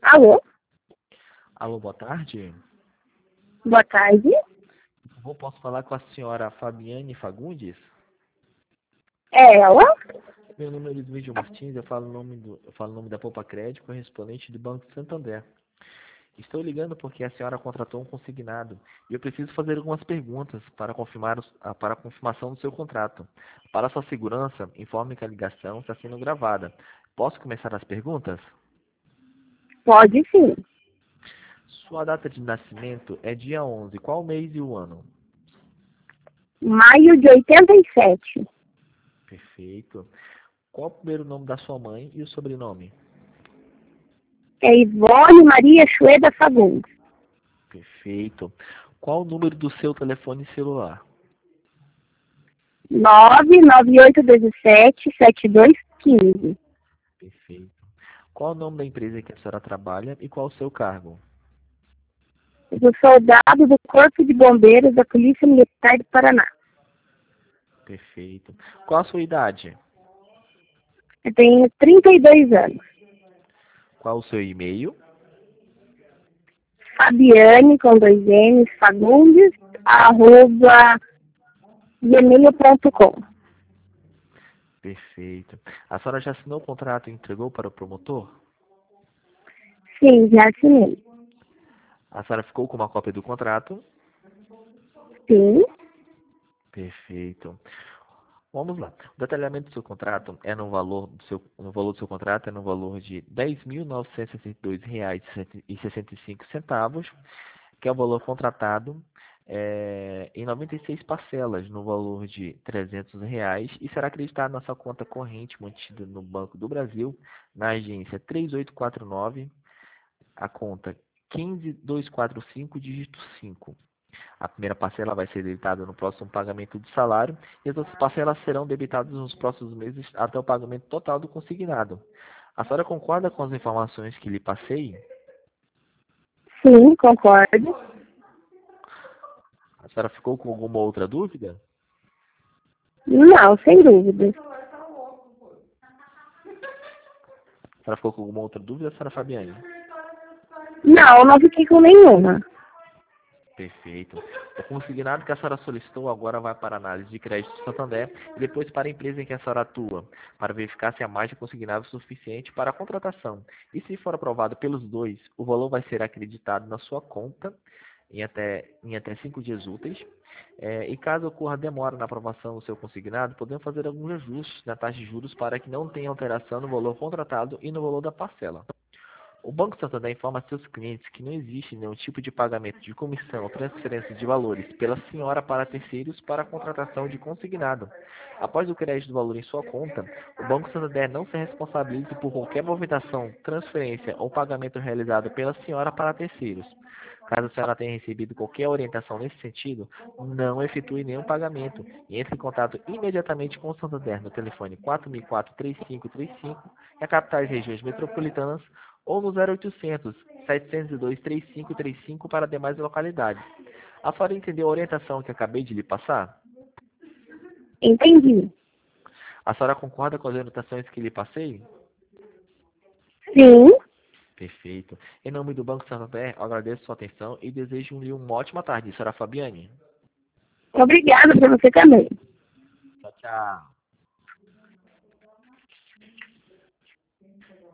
Alô? Alô, boa tarde. Boa tarde. Por favor, posso falar com a senhora Fabiane Fagundes? É ela? Meu nome é Luiz Martins, eu falo o nome da Poupa Crédito, correspondente do Banco Santander. Estou ligando porque a senhora contratou um consignado e eu preciso fazer algumas perguntas para a confirmação do seu contrato. Para sua segurança, informe que a ligação está sendo gravada. Posso começar as perguntas? Pode sim. Sua data de nascimento é dia 11. Qual mês e o ano? Maio de 87. Perfeito. Qual o primeiro nome da sua mãe e o sobrenome? É Ivone Maria Chueda Fagundes. Perfeito. Qual o número do seu telefone celular? 99817-7215. Perfeito. Qual o nome da empresa que a senhora trabalha e qual o seu cargo? Do soldado do Corpo de Bombeiros da Polícia Militar do Paraná. Perfeito. Qual a sua idade? Eu tenho 32 anos. Qual o seu e-mail? Fabiane, com 2 N's, Fagundes, @gmail.com. Perfeito. A senhora já assinou o contrato e entregou para o promotor? Sim, já assinei. A senhora ficou com uma cópia do contrato? Sim. Perfeito. Vamos lá. O detalhamento do seu contrato é no valor do seu contrato é no valor de R$ 10.962,65, que é o valor contratado em 96 parcelas, no valor de R$ 300, e será acreditado na sua conta corrente mantida no Banco do Brasil, na agência 3849, a conta 15245, dígito 5. A primeira parcela vai ser debitada no próximo pagamento do salário e as outras parcelas serão debitadas nos próximos meses até o pagamento total do consignado. A senhora concorda com as informações que lhe passei? Sim, concordo. A senhora ficou com alguma outra dúvida? Não, sem dúvida. A senhora ficou com alguma outra dúvida, senhora Fabiane? Não, não fiquei com nenhuma. Perfeito. O consignado que a senhora solicitou agora vai para a análise de crédito do Santander e depois para a empresa em que a senhora atua, para verificar se a margem consignada é suficiente para a contratação. E se for aprovado pelos dois, o valor vai ser acreditado na sua conta em até 5 dias úteis. E caso ocorra demora na aprovação do seu consignado, podemos fazer alguns ajustes na taxa de juros para que não tenha alteração no valor contratado e no valor da parcela. O Banco Santander informa a seus clientes que não existe nenhum tipo de pagamento de comissão ou transferência de valores pela senhora para terceiros para a contratação de consignado. Após o crédito do valor em sua conta, o Banco Santander não se responsabiliza por qualquer movimentação, transferência ou pagamento realizado pela senhora para terceiros. Caso a senhora tenha recebido qualquer orientação nesse sentido, não efetue nenhum pagamento e entre em contato imediatamente com o Santander no telefone 4004-3535 e a capitais e regiões metropolitanas ou no 0800 702 3535 para demais localidades. A senhora entendeu a orientação que acabei de lhe passar? Entendi. A senhora concorda com as orientações que lhe passei? Sim. Perfeito. Em nome do Banco Santander, eu agradeço sua atenção e desejo-lhe uma ótima tarde, senhora Fabiane. Obrigada para você também. Tchau, tchau.